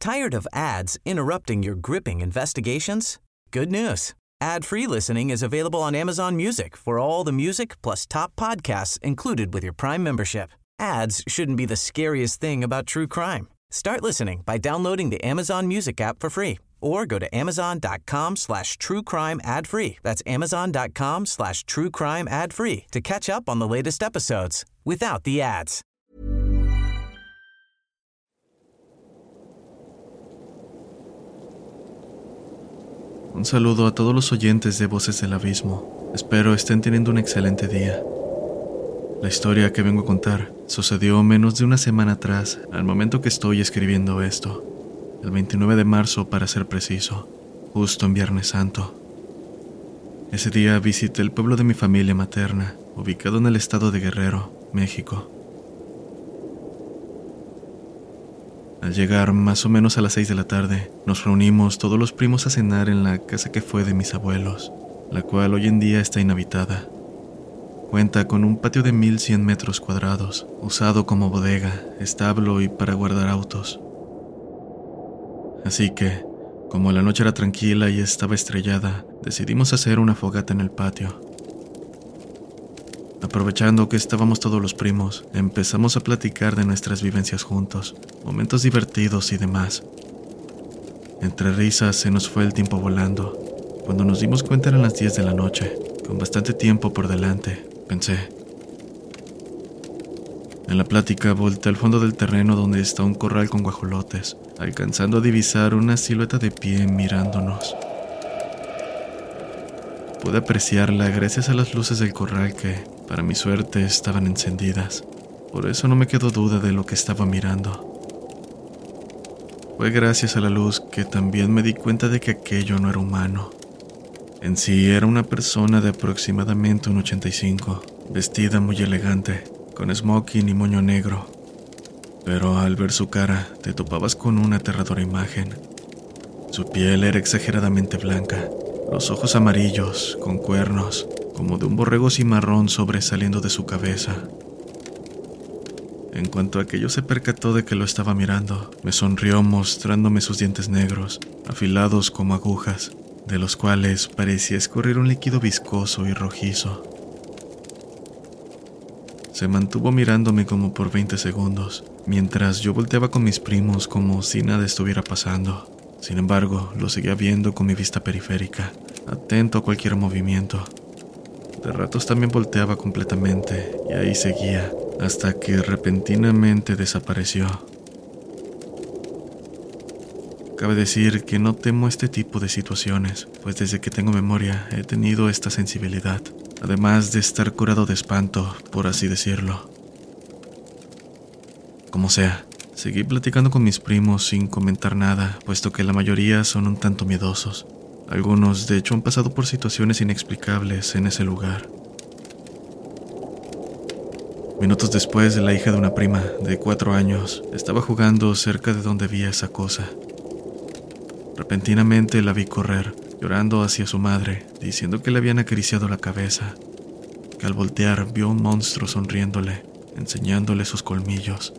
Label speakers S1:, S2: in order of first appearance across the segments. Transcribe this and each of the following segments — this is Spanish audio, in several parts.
S1: Tired of ads interrupting your gripping investigations? Good news. Ad-free listening is available on Amazon Music for all the music plus top podcasts included with your Prime membership. Ads shouldn't be the scariest thing about true crime. Start listening by downloading the Amazon Music app for free or go to amazon.com/truecrime ad-free. That's amazon.com/truecrime ad-free to catch up on the latest episodes without the ads.
S2: Un saludo a todos los oyentes de Voces del Abismo. Espero estén teniendo un excelente día. La historia que vengo a contar sucedió menos de una semana atrás, al momento que estoy escribiendo esto, el 29 de marzo para ser preciso, justo en Viernes Santo. Ese día visité el pueblo de mi familia materna, ubicado en el estado de Guerrero, México. Al llegar más o menos a las 6 de la tarde, nos reunimos todos los primos a cenar en la casa que fue de mis abuelos, la cual hoy en día está inhabitada. Cuenta con un patio de 1100 metros cuadrados, usado como bodega, establo y para guardar autos. Así que, como la noche era tranquila y estaba estrellada, decidimos hacer una fogata en el patio. Aprovechando que estábamos todos los primos, empezamos a platicar de nuestras vivencias juntos, momentos divertidos y demás. Entre risas se nos fue el tiempo volando. Cuando nos dimos cuenta eran las 10 de la noche, con bastante tiempo por delante, pensé. En la plática volteé al fondo del terreno donde está un corral con guajolotes, alcanzando a divisar una silueta de pie mirándonos. Pude apreciarla gracias a las luces del corral que, para mi suerte, estaban encendidas. Por eso no me quedó duda de lo que estaba mirando. Fue gracias a la luz que también me di cuenta de que aquello no era humano. En sí era una persona de aproximadamente 1,85, vestida muy elegante, con smoking y moño negro. Pero al ver su cara, te topabas con una aterradora imagen. Su piel era exageradamente blanca, los ojos amarillos, con cuernos, como de un borrego cimarrón sobresaliendo de su cabeza. En cuanto aquello se percató de que lo estaba mirando, me sonrió mostrándome sus dientes negros, afilados como agujas, de los cuales parecía escurrir un líquido viscoso y rojizo. Se mantuvo mirándome como por 20 segundos, mientras yo volteaba con mis primos como si nada estuviera pasando. Sin embargo, lo seguía viendo con mi vista periférica, atento a cualquier movimiento. De ratos también volteaba completamente, y ahí seguía, hasta que repentinamente desapareció. Cabe decir que no temo este tipo de situaciones, pues desde que tengo memoria he tenido esta sensibilidad, además de estar curado de espanto, por así decirlo. Como sea, seguí platicando con mis primos sin comentar nada, puesto que la mayoría son un tanto miedosos. Algunos, de hecho, han pasado por situaciones inexplicables en ese lugar. Minutos después, la hija de una prima, de 4 años, estaba jugando cerca de donde vi esa cosa. Repentinamente la vi correr, llorando hacia su madre, diciendo que le habían acariciado la cabeza, que al voltear vio un monstruo sonriéndole, enseñándole sus colmillos.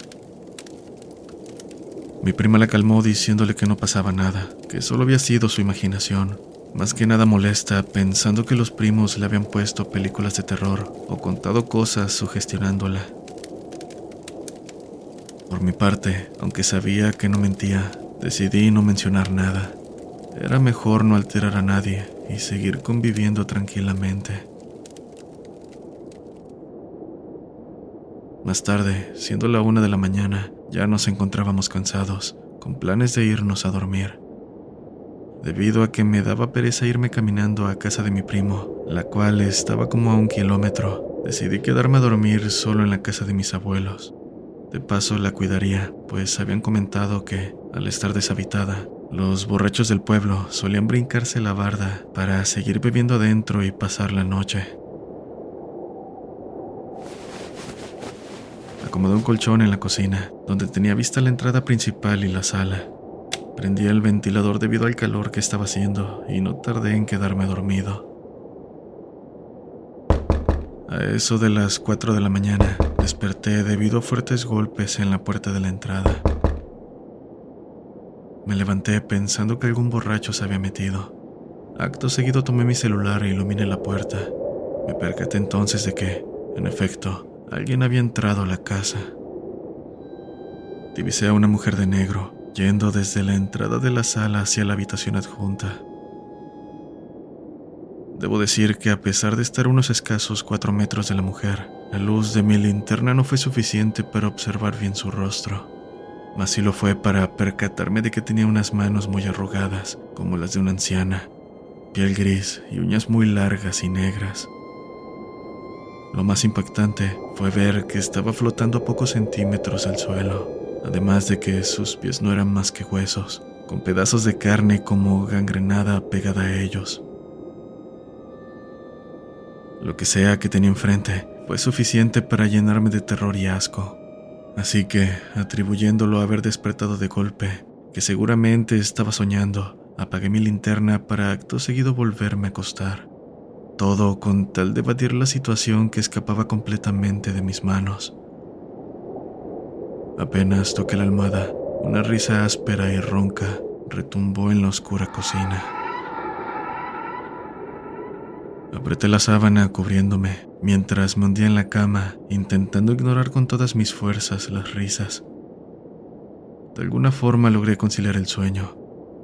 S2: Mi prima la calmó diciéndole que no pasaba nada, que solo había sido su imaginación, más que nada molesta, pensando que los primos le habían puesto películas de terror o contado cosas sugestionándola. Por mi parte, aunque sabía que no mentía, decidí no mencionar nada. Era mejor no alterar a nadie y seguir conviviendo tranquilamente. Más tarde, siendo la 1 de la mañana, ya nos encontrábamos cansados, con planes de irnos a dormir. Debido a que me daba pereza irme caminando a casa de mi primo, la cual estaba como a 1 kilómetro, decidí quedarme a dormir solo en la casa de mis abuelos. De paso la cuidaría, pues habían comentado que, al estar deshabitada, los borrachos del pueblo solían brincarse la barda para seguir bebiendo adentro y pasar la noche. Acomodé un colchón en la cocina, donde tenía vista la entrada principal y la sala. Prendí el ventilador debido al calor que estaba haciendo y no tardé en quedarme dormido. A eso de las 4 de la mañana, desperté debido a fuertes golpes en la puerta de la entrada. Me levanté pensando que algún borracho se había metido. Acto seguido tomé mi celular e iluminé la puerta. Me percaté entonces de que, en efecto, alguien había entrado a la casa. Divisé a una mujer de negro, yendo desde la entrada de la sala hacia la habitación adjunta. Debo decir que a pesar de estar a unos escasos 4 metros de la mujer, la luz de mi linterna no fue suficiente para observar bien su rostro. Mas sí lo fue para percatarme de que tenía unas manos muy arrugadas, como las de una anciana, piel gris y uñas muy largas y negras. Lo más impactante fue ver que estaba flotando a pocos centímetros del suelo, además de que sus pies no eran más que huesos, con pedazos de carne como gangrenada pegada a ellos. Lo que sea que tenía enfrente fue suficiente para llenarme de terror y asco. Así que, atribuyéndolo a haber despertado de golpe, que seguramente estaba soñando, apagué mi linterna para acto seguido volverme a acostar. Todo con tal de evadir la situación que escapaba completamente de mis manos. Apenas toqué la almohada, una risa áspera y ronca retumbó en la oscura cocina. Apreté la sábana cubriéndome, mientras me hundía en la cama, intentando ignorar con todas mis fuerzas las risas. De alguna forma logré conciliar el sueño.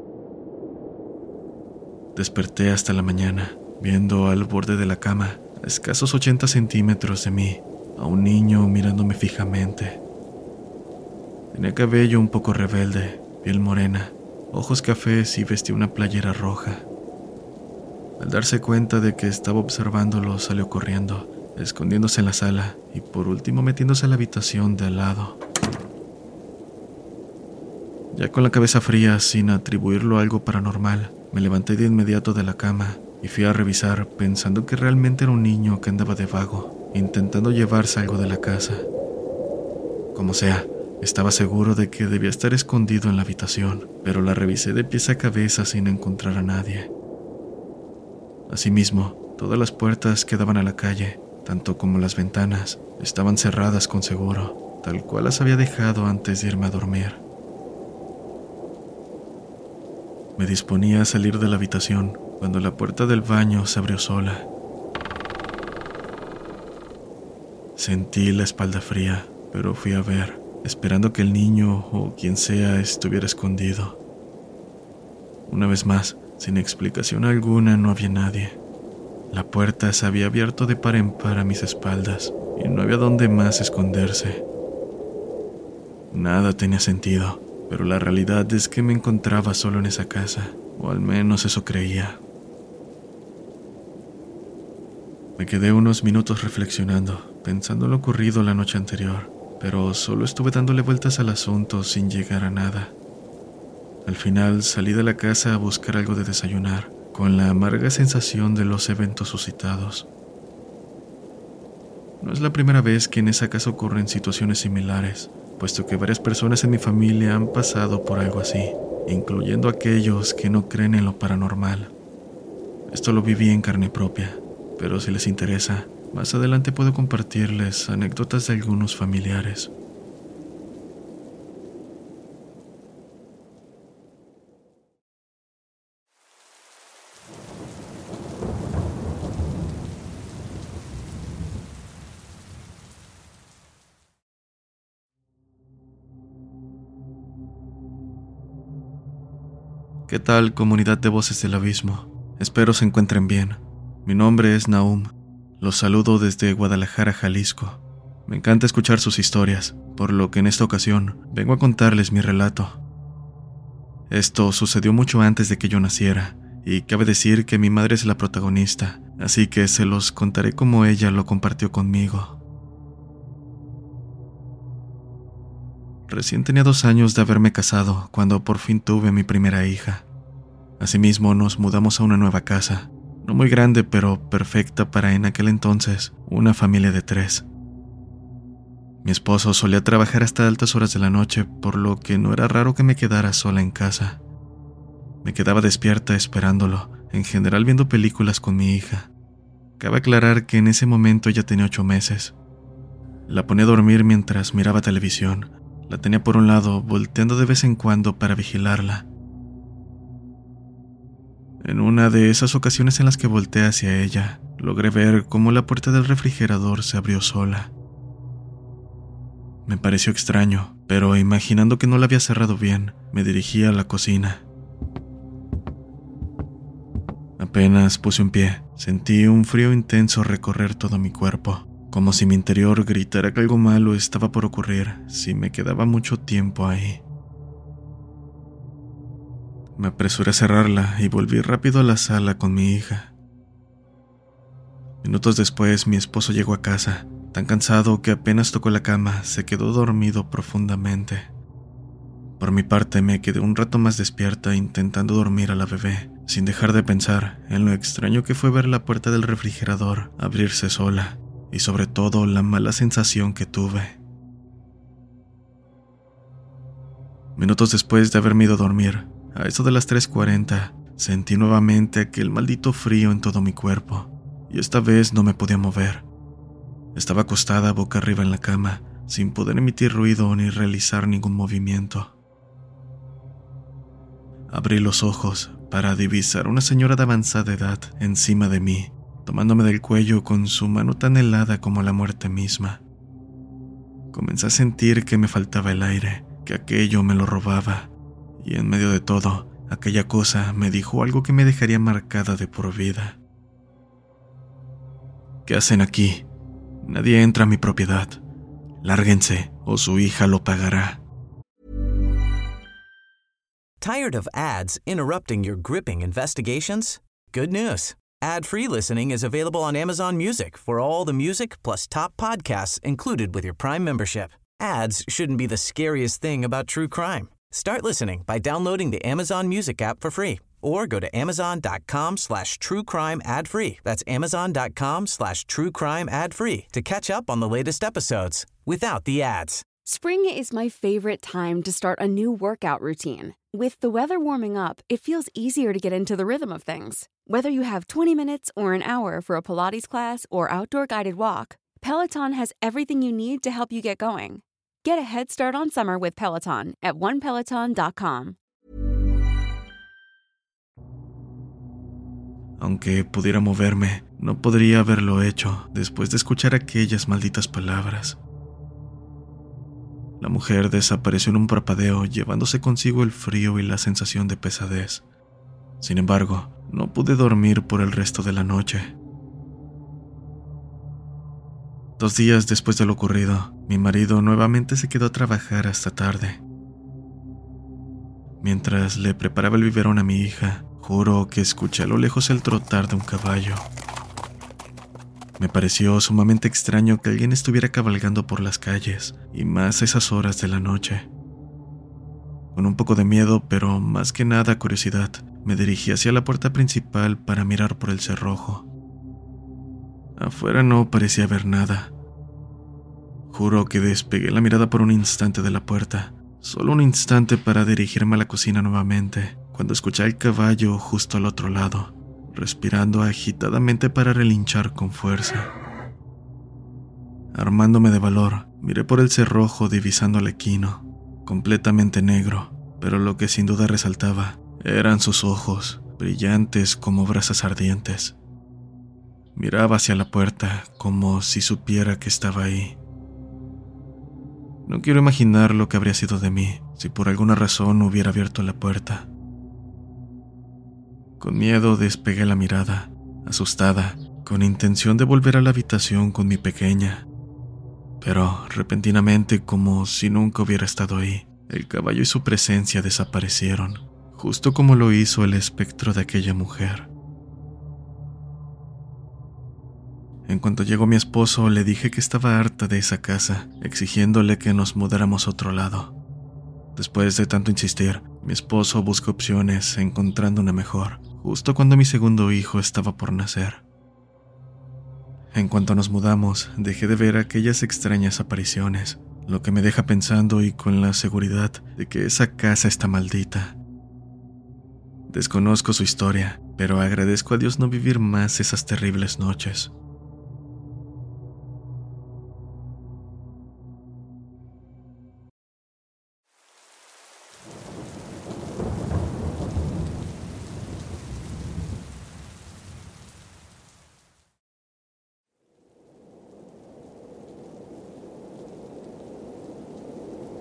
S2: Desperté hasta la mañana, viendo al borde de la cama, a escasos 80 centímetros de mí, a un niño mirándome fijamente. Tenía cabello un poco rebelde, piel morena, ojos cafés y vestía una playera roja. Al darse cuenta de que estaba observándolo, salió corriendo, escondiéndose en la sala y por último metiéndose a la habitación de al lado. Ya con la cabeza fría, sin atribuirlo a algo paranormal, me levanté de inmediato de la cama y fui a revisar, pensando que realmente era un niño que andaba de vago, intentando llevarse algo de la casa. Como sea, estaba seguro de que debía estar escondido en la habitación, pero la revisé de pies a cabeza sin encontrar a nadie. Asimismo, todas las puertas que daban a la calle, tanto como las ventanas, estaban cerradas con seguro, tal cual las había dejado antes de irme a dormir. Me disponía a salir de la habitación cuando la puerta del baño se abrió sola. Sentí la espalda fría, pero fui a ver, esperando que el niño o quien sea estuviera escondido. Una vez más, sin explicación alguna, no había nadie. La puerta se había abierto de par en par a mis espaldas y no había dónde más esconderse. Nada tenía sentido, pero la realidad es que me encontraba solo en esa casa, o al menos eso creía. Me quedé unos minutos reflexionando, pensando en lo ocurrido la noche anterior, pero solo estuve dándole vueltas al asunto sin llegar a nada. Al final salí de la casa a buscar algo de desayunar, con la amarga sensación de los eventos suscitados. No es la primera vez que en esa casa ocurren situaciones similares, puesto que varias personas en mi familia han pasado por algo así, incluyendo aquellos que no creen en lo paranormal. Esto lo viví en carne propia, pero si les interesa, más adelante puedo compartirles anécdotas de algunos familiares. ¿Qué tal, comunidad de Voces del Abismo? Espero se encuentren bien. Mi nombre es Nahum. Los saludo desde Guadalajara, Jalisco. Me encanta escuchar sus historias, por lo que en esta ocasión vengo a contarles mi relato. Esto sucedió mucho antes de que yo naciera, y cabe decir que mi madre es la protagonista, así que se los contaré como ella lo compartió conmigo. Recién tenía 2 años de haberme casado cuando por fin tuve a mi primera hija. Asimismo, nos mudamos a una nueva casa, no muy grande pero perfecta para en aquel entonces una familia de 3. Mi esposo solía trabajar hasta altas horas de la noche, por lo que no era raro que me quedara sola en casa. Me quedaba despierta esperándolo, en general viendo películas con mi hija. Cabe aclarar que en ese momento ella tenía 8 meses. La ponía a dormir mientras miraba televisión. La tenía por un lado, volteando de vez en cuando para vigilarla, En una de esas ocasiones en las que volteé hacia ella, logré ver cómo la puerta del refrigerador se abrió sola. Me pareció extraño, pero imaginando que no la había cerrado bien, me dirigí a la cocina. Apenas puse un pie, sentí un frío intenso recorrer todo mi cuerpo, como si mi interior gritara que algo malo estaba por ocurrir si me quedaba mucho tiempo ahí. Me apresuré a cerrarla y volví rápido a la sala con mi hija. Minutos después, mi esposo llegó a casa, tan cansado que apenas tocó la cama, se quedó dormido profundamente. Por mi parte, me quedé un rato más despierta intentando dormir a la bebé, sin dejar de pensar en lo extraño que fue ver la puerta del refrigerador abrirse sola, y sobre todo la mala sensación que tuve. Minutos después de haberme ido a dormir, a eso de las 3:40, sentí nuevamente aquel maldito frío en todo mi cuerpo, y esta vez no me podía mover. Estaba acostada boca arriba en la cama, sin poder emitir ruido ni realizar ningún movimiento. Abrí los ojos para divisar una señora de avanzada edad encima de mí, tomándome del cuello con su mano tan helada como la muerte misma. Comencé a sentir que me faltaba el aire, que aquello me lo robaba, y en medio de todo, aquella cosa me dijo algo que me dejaría marcada de por vida. ¿Qué hacen aquí? Nadie entra a mi propiedad. Lárguense, o su hija lo pagará.
S1: Tired of ads interrupting your gripping investigations? Good news. Ad-free listening is available on Amazon Music for all the music plus top podcasts included with your Prime membership. Ads shouldn't be the scariest thing about true crime. Start listening by downloading the Amazon Music app for free or go to amazon.com/truecrime ad-free. That's amazon.com/truecrime ad-free to catch up on the latest episodes without the ads.
S3: Spring is my favorite time to start a new workout routine. With the weather warming up, it feels easier to get into the rhythm of things. Whether you have 20 minutes or an hour for a Pilates class or outdoor guided walk, Peloton has everything you need to help you get going. Get a head start on summer with Peloton at onepeloton.com.
S2: Aunque pudiera moverme, no podría haberlo hecho después de escuchar aquellas malditas palabras. La mujer desapareció en un parpadeo, llevándose consigo el frío y la sensación de pesadez. Sin embargo, no pude dormir por el resto de la noche. 2 días después de lo ocurrido, mi marido nuevamente se quedó a trabajar hasta tarde. Mientras le preparaba el biberón a mi hija, juro que escuché a lo lejos el trotar de un caballo. Me pareció sumamente extraño que alguien estuviera cabalgando por las calles, y más a esas horas de la noche. Con un poco de miedo, pero más que nada curiosidad, me dirigí hacia la puerta principal para mirar por el cerrojo. Afuera no parecía haber nada. Juro que despegué la mirada por un instante de la puerta, solo un instante para dirigirme a la cocina nuevamente, cuando escuché al caballo justo al otro lado, respirando agitadamente para relinchar con fuerza. Armándome de valor, miré por el cerrojo divisando al equino, completamente negro, pero lo que sin duda resaltaba eran sus ojos, brillantes como brasas ardientes. Miraba hacia la puerta como si supiera que estaba ahí. No quiero imaginar lo que habría sido de mí si por alguna razón hubiera abierto la puerta. Con miedo despegué la mirada, asustada, con intención de volver a la habitación con mi pequeña. Pero repentinamente, como si nunca hubiera estado ahí, el caballo y su presencia desaparecieron, justo como lo hizo el espectro de aquella mujer. En cuanto llegó mi esposo, le dije que estaba harta de esa casa, exigiéndole que nos mudáramos a otro lado. Después de tanto insistir, mi esposo buscó opciones, encontrando una mejor, justo cuando mi segundo hijo estaba por nacer. En cuanto nos mudamos, dejé de ver aquellas extrañas apariciones, lo que me deja pensando y con la seguridad de que esa casa está maldita. Desconozco su historia, pero agradezco a Dios no vivir más esas terribles noches.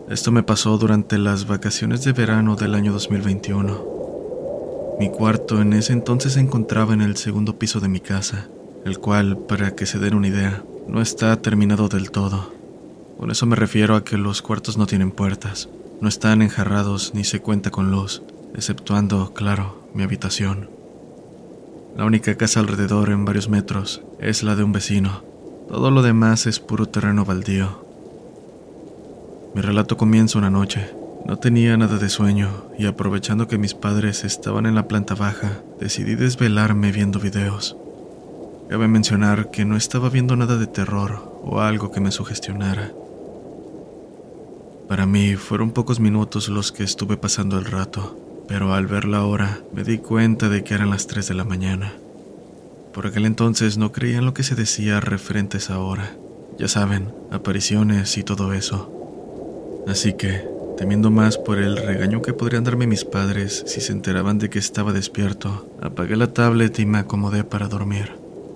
S2: Esto me pasó durante las vacaciones de verano del año 2021. Mi cuarto en ese entonces se encontraba en el segundo piso de mi casa, el cual, para que se den una idea, no está terminado del todo. Con eso me refiero a que los cuartos no tienen puertas, no están enjarrados ni se cuenta con luz, exceptuando, claro, mi habitación. La única casa alrededor en varios metros es la de un vecino. Todo lo demás es puro terreno baldío. Mi relato comienza una noche. No tenía nada de sueño y aprovechando que mis padres estaban en la planta baja, decidí desvelarme viendo videos. Cabe mencionar que no estaba viendo nada de terror o algo que me sugestionara. Para mí fueron pocos minutos los que estuve pasando el rato, pero al ver la hora me di cuenta de que eran las 3 de la mañana. Por aquel entonces no creía en lo que se decía referente a esa hora. Ya saben, apariciones y todo eso. Así que, temiendo más por el regaño que podrían darme mis padres si se enteraban de que estaba despierto, apagué la tablet y me acomodé para dormir.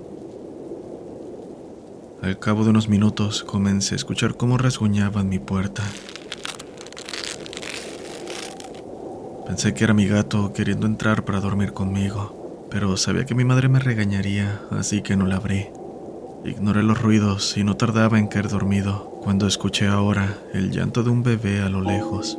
S2: Al cabo de unos minutos comencé a escuchar cómo rasguñaban mi puerta. Pensé que era mi gato queriendo entrar para dormir conmigo, pero sabía que mi madre me regañaría, así que no la abrí. Ignoré los ruidos y no tardaba en caer dormido cuando escuché ahora el llanto de un bebé a lo lejos.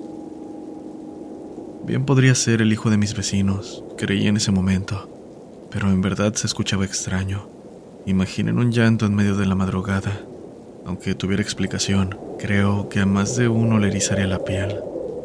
S2: Bien podría ser el hijo de mis vecinos, creí en ese momento, pero en verdad se escuchaba extraño. Imaginen un llanto en medio de la madrugada. Aunque tuviera explicación, creo que a más de uno le erizaría la piel.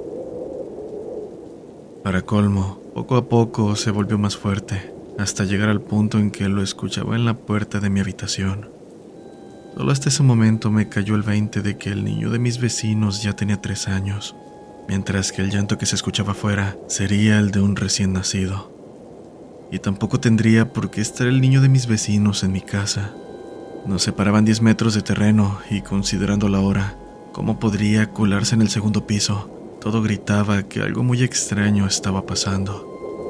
S2: Para colmo, poco a poco se volvió más fuerte, hasta llegar al punto en que lo escuchaba en la puerta de mi habitación. Solo hasta ese momento me cayó el 20 de que el niño de mis vecinos ya tenía 3 años, mientras que el llanto que se escuchaba afuera sería el de un recién nacido. Y tampoco tendría por qué estar el niño de mis vecinos en mi casa. Nos separaban 10 metros de terreno y, considerando la hora, ¿cómo podría colarse en el segundo piso? Todo gritaba que algo muy extraño estaba pasando.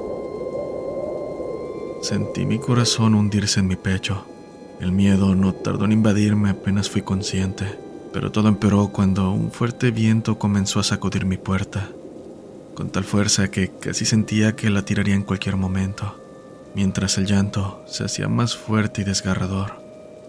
S2: Sentí mi corazón hundirse en mi pecho. El miedo no tardó en invadirme apenas fui consciente, pero todo empeoró cuando un fuerte viento comenzó a sacudir mi puerta, con tal fuerza que casi sentía que la tiraría en cualquier momento, mientras el llanto se hacía más fuerte y desgarrador.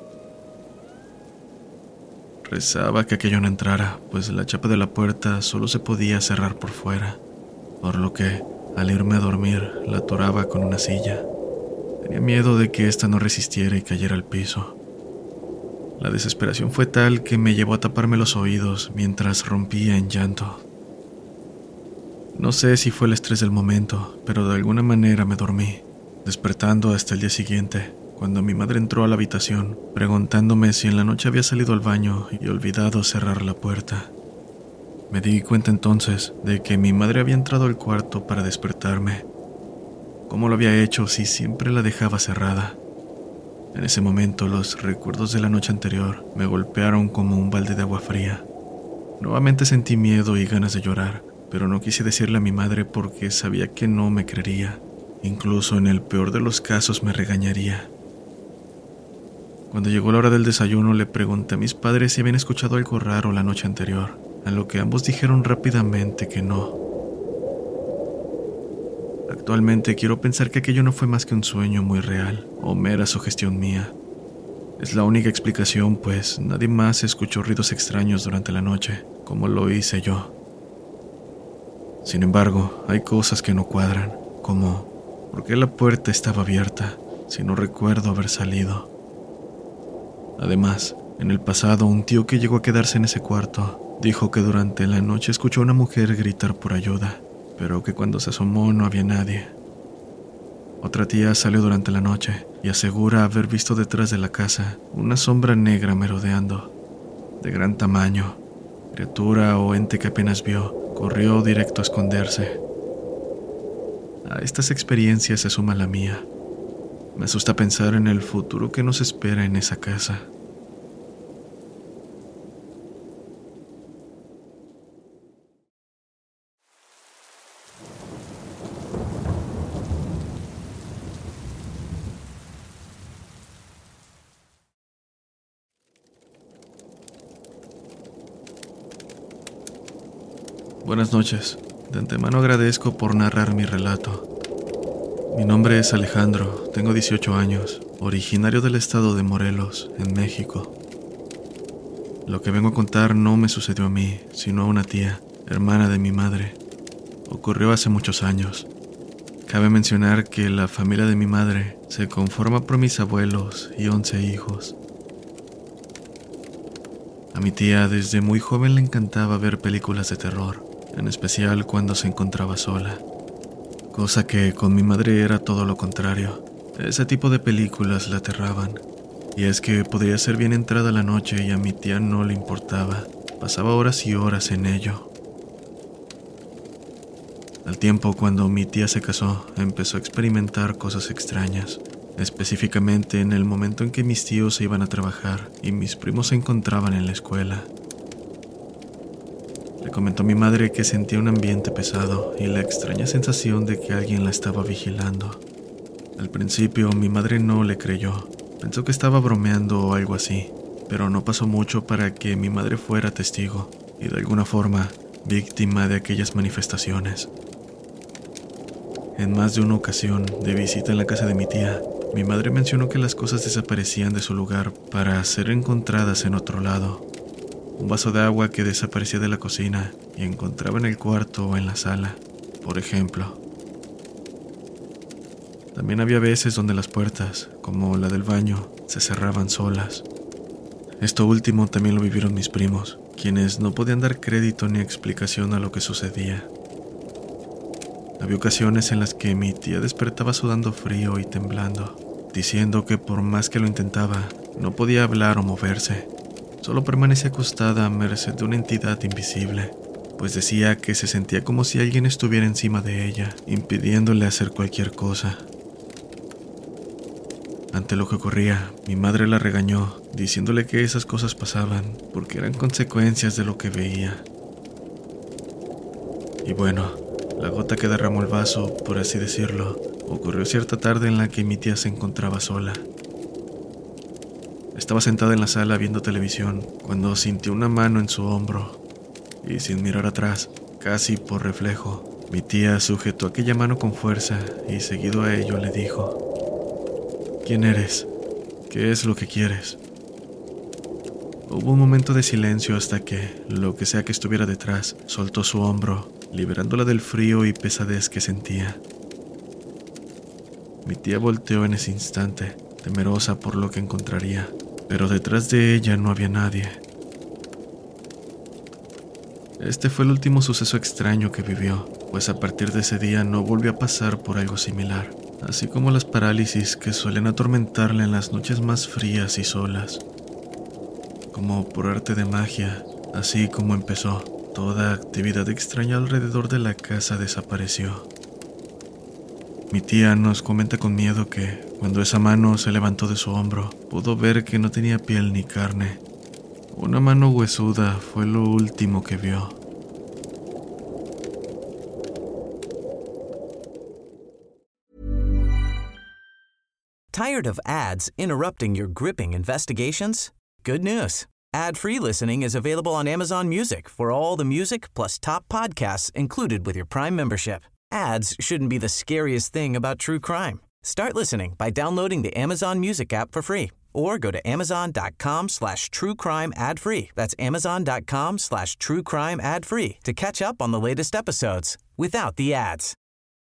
S2: Rezaba que aquello no entrara, pues la chapa de la puerta solo se podía cerrar por fuera, por lo que, al irme a dormir, la atoraba con una silla. Tenía miedo de que ésta no resistiera y cayera al piso. La desesperación fue tal que me llevó a taparme los oídos mientras rompía en llanto. No sé si fue el estrés del momento, pero de alguna manera me dormí, despertando hasta el día siguiente, cuando mi madre entró a la habitación, preguntándome si en la noche había salido al baño y olvidado cerrar la puerta. Me di cuenta entonces de que mi madre había entrado al cuarto para despertarme. ¿Cómo lo había hecho si siempre la dejaba cerrada? En ese momento los recuerdos de la noche anterior me golpearon como un balde de agua fría. Nuevamente sentí miedo y ganas de llorar, pero no quise decirle a mi madre porque sabía que no me creería. Incluso en el peor de los casos me regañaría. Cuando llegó la hora del desayuno le pregunté a mis padres si habían escuchado algo raro la noche anterior, a lo que ambos dijeron rápidamente que no. Actualmente quiero pensar que aquello no fue más que un sueño muy real o mera sugestión mía. Es la única explicación, pues nadie más escuchó ruidos extraños durante la noche, como lo hice yo. Sin embargo, hay cosas que no cuadran, como ¿por qué la puerta estaba abierta si no recuerdo haber salido? Además, en el pasado un tío que llegó a quedarse en ese cuarto dijo que durante la noche escuchó a una mujer gritar por ayuda, pero que cuando se asomó no había nadie. Otra tía salió durante la noche y asegura haber visto detrás de la casa una sombra negra merodeando, de gran tamaño. Criatura o ente que apenas vio, corrió directo a esconderse. A estas experiencias se suma la mía. Me asusta pensar en el futuro que nos espera en esa casa. Buenas noches. De antemano agradezco por narrar mi relato. Mi nombre es Alejandro, tengo 18 años, originario del estado de Morelos, en México. Lo que vengo a contar no me sucedió a mí, sino a una tía, hermana de mi madre. Ocurrió hace muchos años. Cabe mencionar que la familia de mi madre se conforma por mis abuelos y 11 hijos. A mi tía desde muy joven le encantaba ver películas de terror, en especial cuando se encontraba sola. Cosa que con mi madre era todo lo contrario. Ese tipo de películas la aterraban. Y es que podría ser bien entrada la noche y a mi tía no le importaba. Pasaba horas y horas en ello. Al tiempo, cuando mi tía se casó, empezó a experimentar cosas extrañas. Específicamente en el momento en que mis tíos se iban a trabajar y mis primos se encontraban en la escuela. Le comentó a mi madre que sentía un ambiente pesado y la extraña sensación de que alguien la estaba vigilando. Al principio mi madre no le creyó, pensó que estaba bromeando o algo así, pero no pasó mucho para que mi madre fuera testigo y de alguna forma víctima de aquellas manifestaciones. En más de una ocasión de visita en la casa de mi tía, mi madre mencionó que las cosas desaparecían de su lugar para ser encontradas en otro lado. Un vaso de agua que desaparecía de la cocina y encontraba en el cuarto o en la sala, por ejemplo. También había veces donde las puertas, como la del baño, se cerraban solas. Esto último también lo vivieron mis primos, quienes no podían dar crédito ni explicación a lo que sucedía. Había ocasiones en las que mi tía despertaba sudando frío y temblando, diciendo que por más que lo intentaba, no podía hablar o moverse. Solo permanecía acostada a merced de una entidad invisible, pues decía que se sentía como si alguien estuviera encima de ella, impidiéndole hacer cualquier cosa. Ante lo que ocurría, mi madre la regañó, diciéndole que esas cosas pasaban porque eran consecuencias de lo que veía. Y bueno, la gota que derramó el vaso, por así decirlo, ocurrió cierta tarde en la que mi tía se encontraba sola. Estaba sentada en la sala viendo televisión cuando sintió una mano en su hombro y sin mirar atrás, casi por reflejo, mi tía sujetó aquella mano con fuerza y seguido a ello le dijo: ¿Quién eres? ¿Qué es lo que quieres? Hubo un momento de silencio hasta que, lo que sea que estuviera detrás, soltó su hombro, liberándola del frío y pesadez que sentía. Mi tía volteó en ese instante, temerosa por lo que encontraría, pero detrás de ella no había nadie. Este fue el último suceso extraño que vivió, pues a partir de ese día no volvió a pasar por algo similar, así como las parálisis que suelen atormentarle en las noches más frías y solas. Como por arte de magia, así como empezó, toda actividad extraña alrededor de la casa desapareció. Mi tía nos comenta con miedo que, cuando esa mano se levantó de su hombro, pudo ver que no tenía piel ni carne. Una mano huesuda fue lo último que vio.
S1: Tired of ads interrupting your gripping investigations? Good news. Ad-free listening is available on Amazon Music for all the music plus top podcasts included with your Prime membership. Ads shouldn't be the scariest thing about true crime. Start listening by downloading the Amazon Music app for free or go to amazon.com/truecrime ad-free. That's amazon.com/truecrime ad-free to catch up on the latest episodes without the ads.